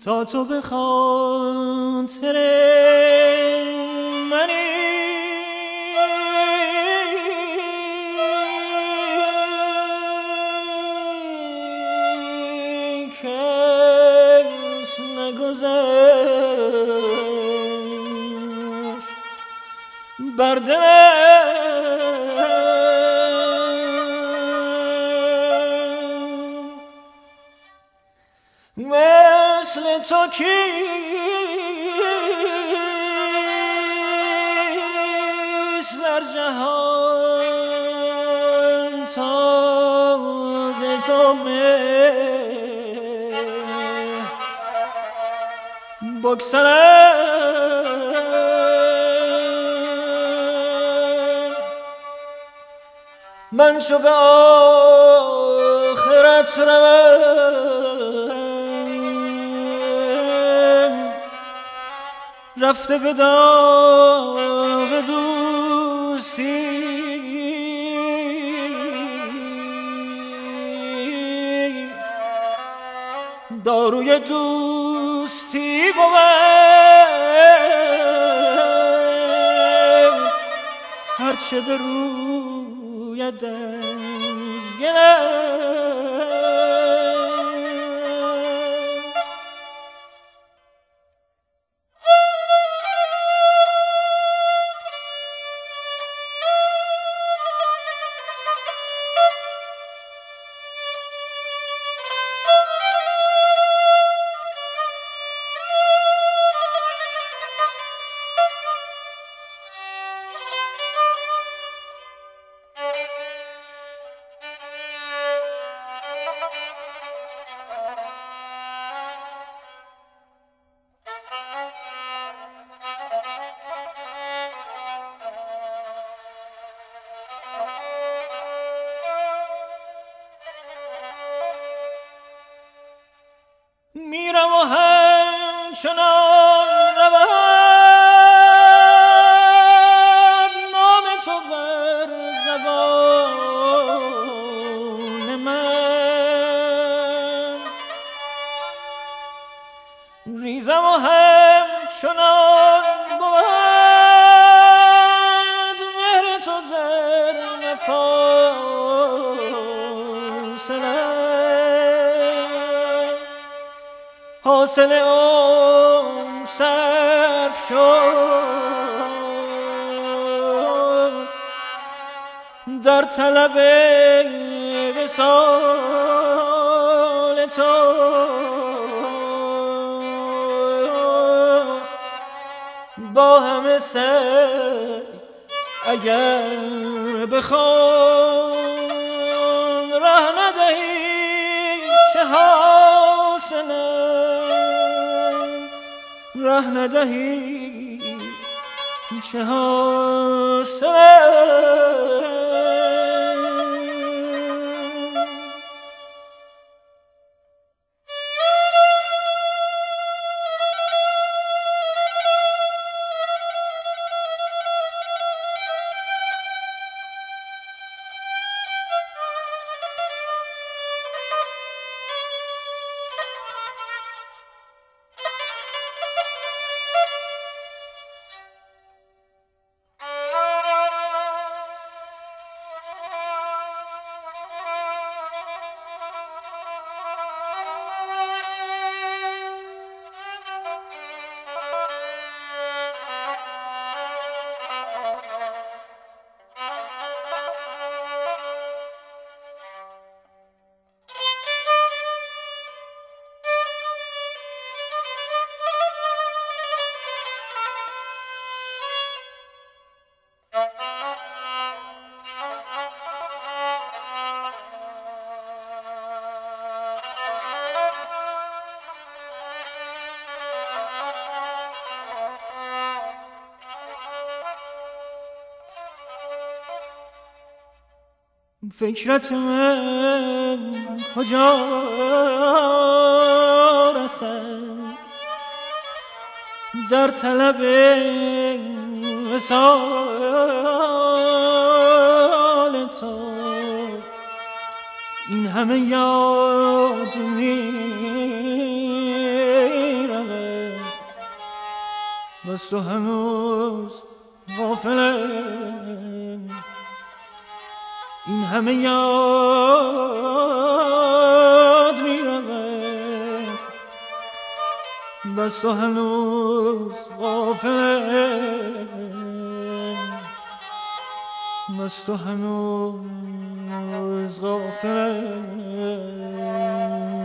تا تو به خاطر منی کس نگذشت بر دلم مثل تو کیست در جهان تازه تو بگسلم من چو به آخرت روم رفته به داغ دوستی داروی دوستی بود هرچه به رویت از گلم میرم و همچنان رود نام تو بر زبان من ریزم و همچنان بود مهر تو در مفاصلم حاصل عمر صرف شد در طلب وصال تو با همه سعی اگر بخوام ره ندهی چه حاصلم ره ندهی چه حاصلم فکرت من کجا رسد در طلب وصال تو این همه یاد می بس تو هنوز غافله این همه یاد می رود بس تو هنوز غافله بس تو هنوز غافله